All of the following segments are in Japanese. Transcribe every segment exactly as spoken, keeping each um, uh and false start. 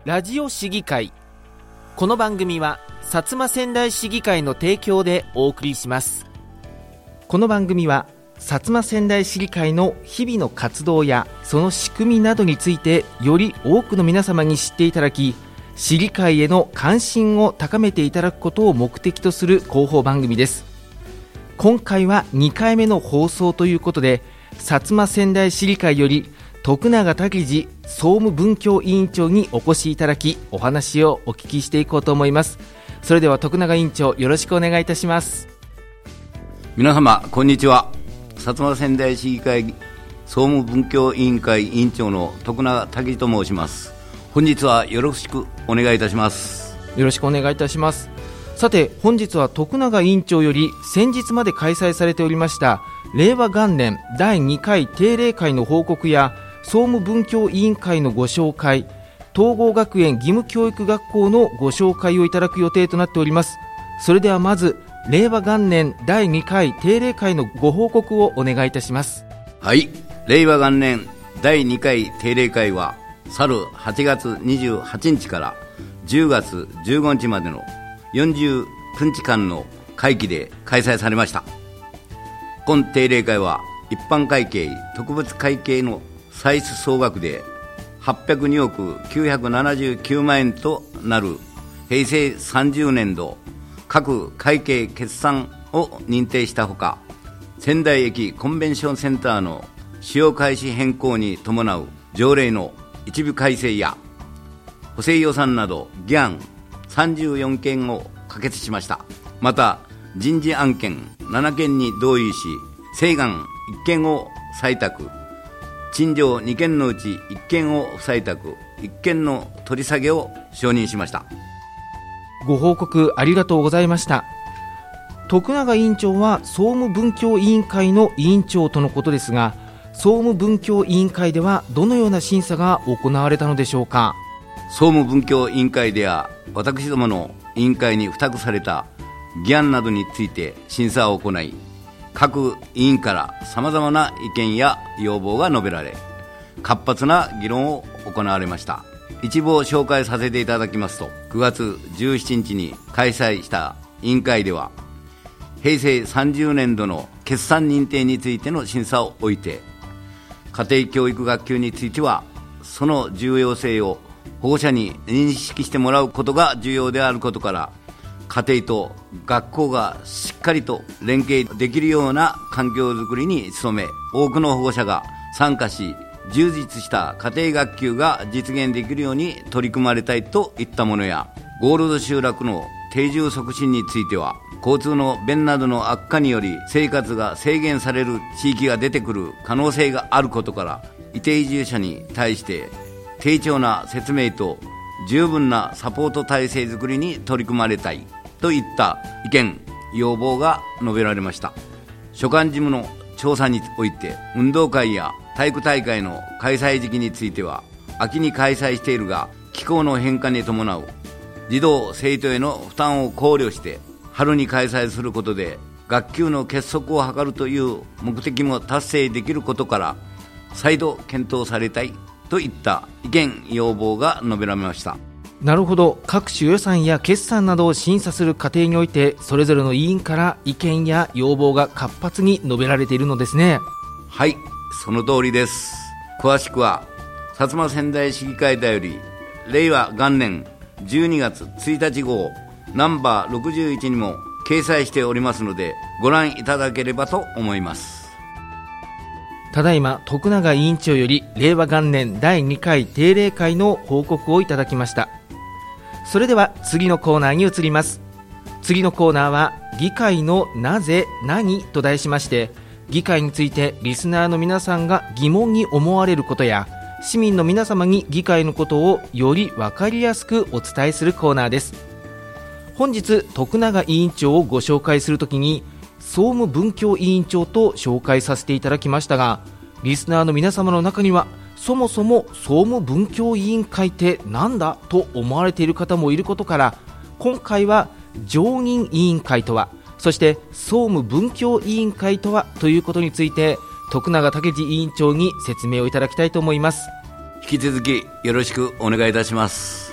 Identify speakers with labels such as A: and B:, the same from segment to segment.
A: ラジオ市議会。この番組は薩摩川内市議会の提供でお送りします。この番組は薩摩川内市議会の日々の活動やその仕組みなどについてより多くの皆様に知っていただき、市議会への関心を高めていただくことを目的とする広報番組です。今回はにかいめの放送ということで、薩摩川内市議会より徳永武次総務文教委員長にお越しいただき、お話をお聞きしていこうと思います。それでは徳永委員長、よろしくお願いいたします。
B: 皆様こんにちは。薩摩川内市議会総務文教委員会委員長の徳永武次と申します。本日はよろしくお願いいたします。
A: よろしくお願いいたします。さて、本日は徳永委員長より先日まで開催されておりました令和元年だいにかい定例会の報告や総務文教委員会のご紹介、東郷学園義務教育学校のご紹介をいただく予定となっております。それではまず令和元年だいにかい定例会のご報告をお願いいたします。
B: はい、令和元年だいにかい定例会は去るはちがつにじゅうはちにちからじゅうがつじゅうごにちまでのよんじゅうくにちかんの会期で開催されました。今定例会は一般会計特別会計の歳出総額ではっぴゃくにおくきゅうひゃくななじゅうきゅうまんえんとなるへいせいさんじゅうねんど各会計決算を認定したほか、仙台駅コンベンションセンターの使用開始変更に伴う条例の一部改正や補正予算など議案さんじゅうよんけんを可決しました。また人事案件ななけんに同意し、請願いっけんを採択、陳情にけんのうちいっけんを不採択、いっけんの取り下げを承認しました。
A: ご報告ありがとうございました。徳永委員長は総務文教委員会の委員長とのことですが、総務文教委員会ではどのような審査が行われたのでしょうか。
B: 総務文教委員会では私どもの委員会に付託された議案などについて審査を行い、各委員からさまざまな意見や要望が述べられ、活発な議論を行われました。一部を紹介させていただきますと、くがつじゅうしちにちに開催した委員会ではへいせいさんじゅうねんどの決算認定についての審査を置いて、家庭教育学級についてはその重要性を保護者に認識してもらうことが重要であることから、家庭と学校がしっかりと連携できるような環境づくりに努め、多くの保護者が参加し、充実した家庭学級が実現できるように取り組まれたいといったものや、ゴールド集落の定住促進については、交通の便などの悪化により生活が制限される地域が出てくる可能性があることから、移転移住者に対して丁重な説明と十分なサポート体制づくりに取り組まれたいといった意見要望が述べられました。所管事務の調査において、運動会や体育大会の開催時期については秋に開催しているが、気候の変化に伴う児童生徒への負担を考慮して春に開催することで学級の結束を図るという目的も達成できることから、再度検討されたいといった意見要望が述べられました。
A: なるほど。各種予算や決算などを審査する過程において、それぞれの委員から意見や要望が活発に述べられているのですね。
B: はい、その通りです。詳しくは薩摩川内市議会だより令和元年じゅうにがつついたち号ナンバーろくじゅういちにも掲載しておりますので、ご覧いただければと思います。
A: ただいま徳永委員長より令和元年だいにかい定例会の報告をいただきました。それでは次のコーナーに移ります。次のコーナーは議会のなぜ何と題しまして、議会についてリスナーの皆さんが疑問に思われることや、市民の皆様に議会のことをより分かりやすくお伝えするコーナーです。本日徳永委員長をご紹介するときに総務文教委員長と紹介させていただきましたが、リスナーの皆様の中にはそもそも総務文教委員会ってなんだと思われている方もいることから、今回は常任委員会とは、そして総務文教委員会とはということについて、徳永武次委員長に説明をいただきたいと思います。
B: 引き続きよろしくお願いいたします。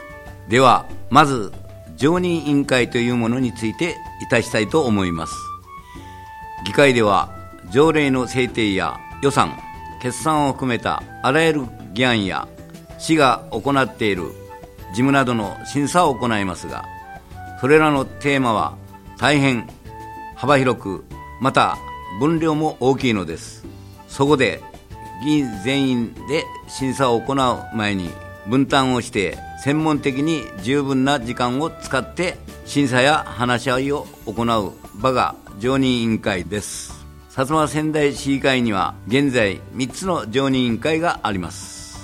B: ではまず常任委員会というものについていたしたいと思います。議会では条例の制定や予算、決算を含めたあらゆる議案や市が行っている事務などの審査を行いますが、それらのテーマは大変幅広く、また分量も大きいのです。そこで議員全員で審査を行う前に分担をして専門的に十分な時間を使って審査や話し合いを行う場が常任委員会です。薩摩川内市議会には現在みっつの常任委員会があります。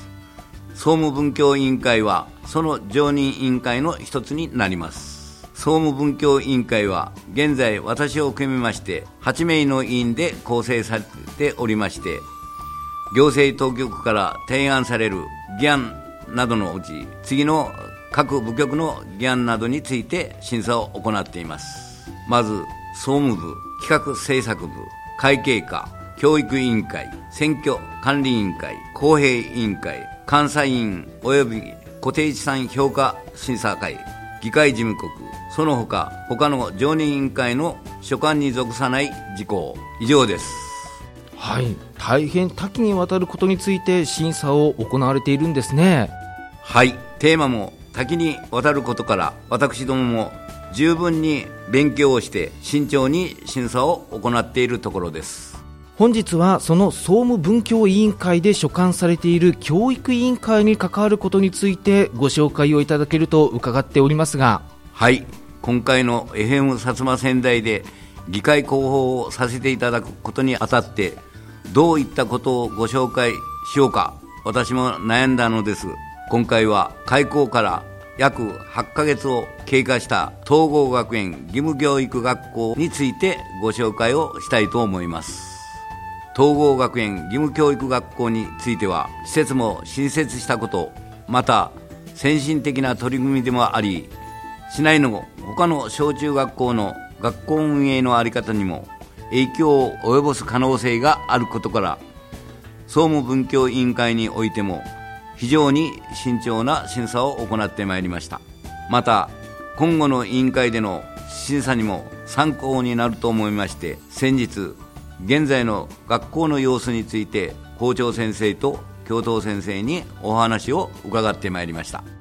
B: 総務文教委員会はその常任委員会の一つになります。総務文教委員会は現在私を含めましてはちめいの委員で構成されておりまして、行政当局から提案される議案などのうち次の各部局の議案などについて審査を行っています。まず総務部、企画政策部、会計課、教育委員会、選挙管理委員会、公平委員会、監査委員及び固定資産評価審査会、議会事務局、その他他の常任委員会の所管に属さない事項、以上です。
A: はい、大変多岐にわたることについて審査を行われているんですね。
B: はい、テーマも多岐にわたることから、私どもも十分に勉強をして慎重に審査を行っているところです。
A: 本日はその総務文教委員会で所管されている教育委員会に関わることについてご紹介をいただけると伺っておりますが。
B: はい、今回の エフエム 薩摩川内で議会広報をさせていただくことにあたってどういったことをご紹介しようか私も悩んだのです。今回は開校から約はちかげつを経過した東郷学園義務教育学校についてご紹介をしたいと思います。東郷学園義務教育学校については施設も新設したこと、また先進的な取り組みでもあり、市内の他の小中学校の学校運営の在り方にも影響を及ぼす可能性があることから、総務文教委員会においても非常に慎重な審査を行ってまいりました。また今後の委員会での審査にも参考になると思いまして、先日現在の学校の様子について校長先生と教頭先生にお話を伺ってまいりました。